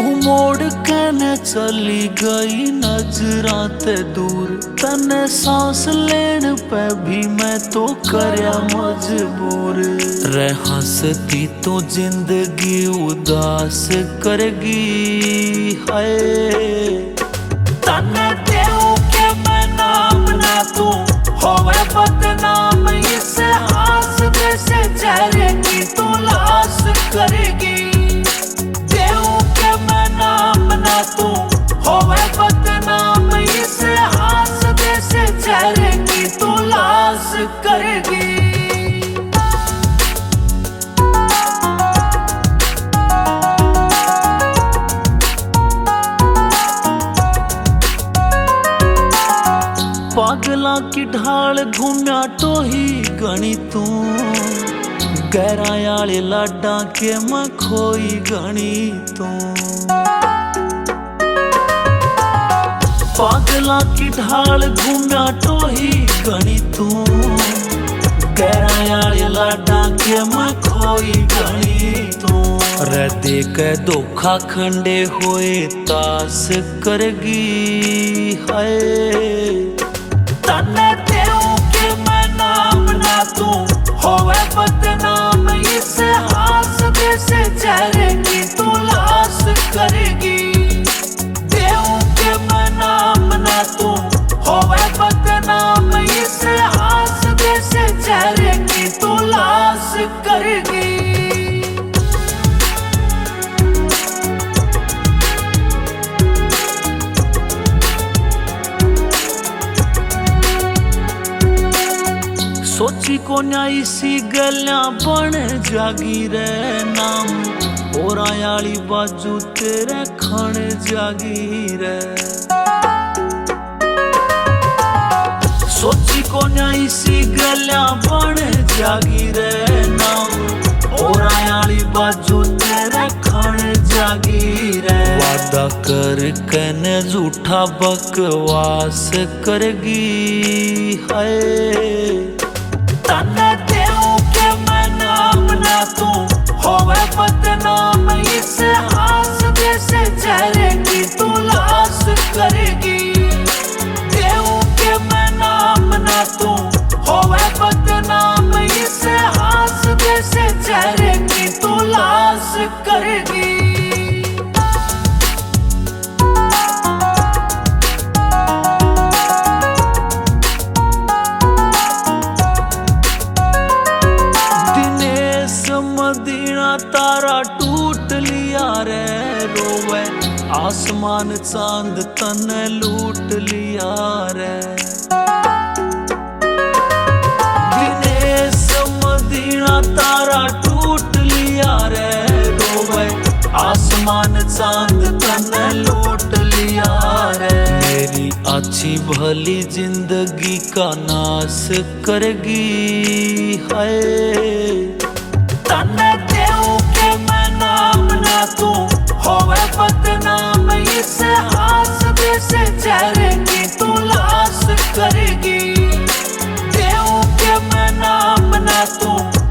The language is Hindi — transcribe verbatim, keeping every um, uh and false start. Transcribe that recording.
मोड़ के न चली गई नजरां ते दूर, तने सांस लेन पे भी मैं तो करया मजबूर। रे हंसती तो जिंदगी उदास करगी, हाय तने देऊ के मैं नाम ना तू होवे बदनाम, इस हास दे से चेहरे की तू लाश करेगी। तू होवे बदनाम, इस हास दे से चेहरे की तू लाश करेगी। पागला की ढाल घूमया तो ही गणी तू, गहरा आले लाडा के मैं खोई गणी तू। पागला की ढाल घूमया तो ही गणी तू, गहरा आले लाडा के मैं खोई गणी तू। रे देख धोखा खंडे होए तास करगी, हाय तने देऊ के मैं नाम ना तू होवे बदनाम, इस हास दे से चेहरे की तू लाश करेगी। देऊ के मैं नाम ना तू होवे बदनाम, इस हास दे से चेहरे की तू लाश करेगी। सोची को न्याई सी गलियां बन जागी रे नाम, और आयाली बाजू तेरे खण जागी रे। सोची को न्याई सी गलियां बन जागी रे नाम, और आयाली बाजू तेरे खण जागी रे। वादा कर कने झूठा बकवास करगी, हाय तने देऊ के मैं नाम ना तू होवे बदनाम, इस हास दे से चेहरे की तू लाश करेगी। देऊ के मैं नाम ना तू होवे बदनाम, इस हास दे से चेहरे की तू लाश करेगी। तारा टूट लिया रे रोवे, आसमान चांद तने लूट लिया रे। दिनेश मदीना तारा टूट लिया रे रोवे, आसमान चांद तने लूट लिया रे। मेरी अच्छी भली जिंदगी का नाश करगी, हाय तने देऊ के मैं नाम ना तू होवे बदनाम, इस हास दे से चेहरे की तू लाश करेगी। देऊ के मैं नाम ना तू